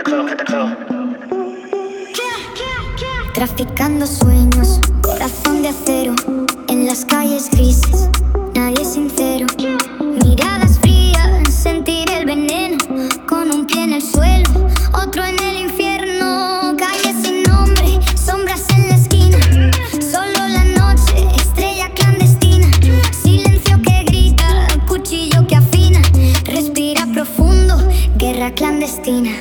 Traficando sueños, corazón de acero. En las calles grises, nadie es sincero. Miradas frías, sentir el veneno. Con un pie en el suelo, otro en el infierno. Calles sin nombre, sombras en la esquina. Solo la noche, estrella clandestina. Silencio que grita, cuchillo que afina. Respira profundo, guerra clandestina.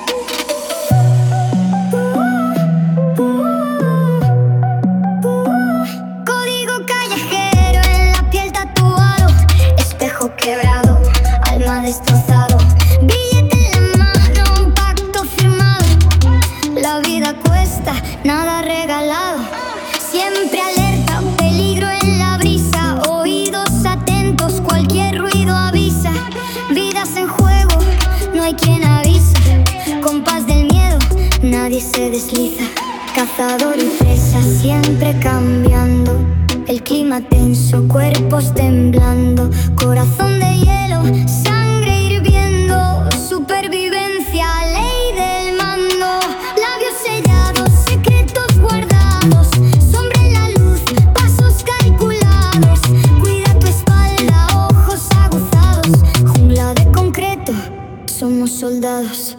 Quebrado, alma destrozado, billete en la mano, un pacto firmado. La vida cuesta, nada regalado. Siempre alerta, peligro en la brisa. Oídos atentos, cualquier ruido avisa. Vidas en juego, no hay quien avisa. Compás del miedo, nadie se desliza. Cazador y presa, siempre cambiando. El clima tenso, cuerpos temblando. Corazón de hielo, sangre hirviendo. Supervivencia, ley del mando. Labios sellados, secretos guardados. Sombra en la luz, pasos calculados. Cuida tu espalda, ojos aguzados. Jungla de concreto, somos soldados.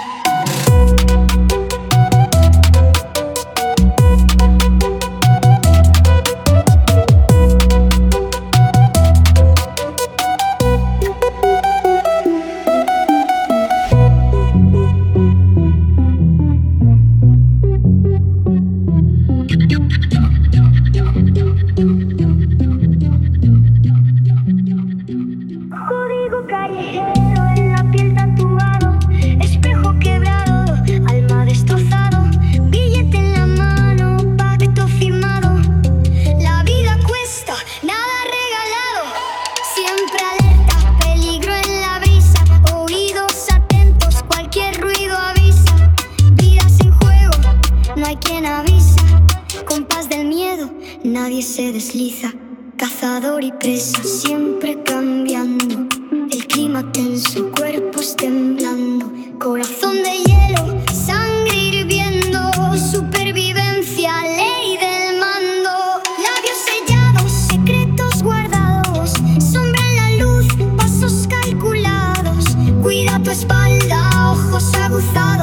Código callejero en la piel tatuado. Espejo quebrado, alma destrozado. Billete en la mano, pacto firmado. La vida cuesta, nada regalado. Siempre alerta, peligro en la brisa. Oídos atentos, cualquier ruido avisa. Vidas en juego, no hay quien avisa. Compás del miedo, nadie se desliza. Cazador y presa, siempre cambiando. El clima tenso, cuerpos temblando. Corazón de hielo, sangre hirviendo. Supervivencia, ley del mando. Labios sellados, secretos guardados. Sombra en la luz, pasos calculados. Cuida tu espalda, ojos aguzados.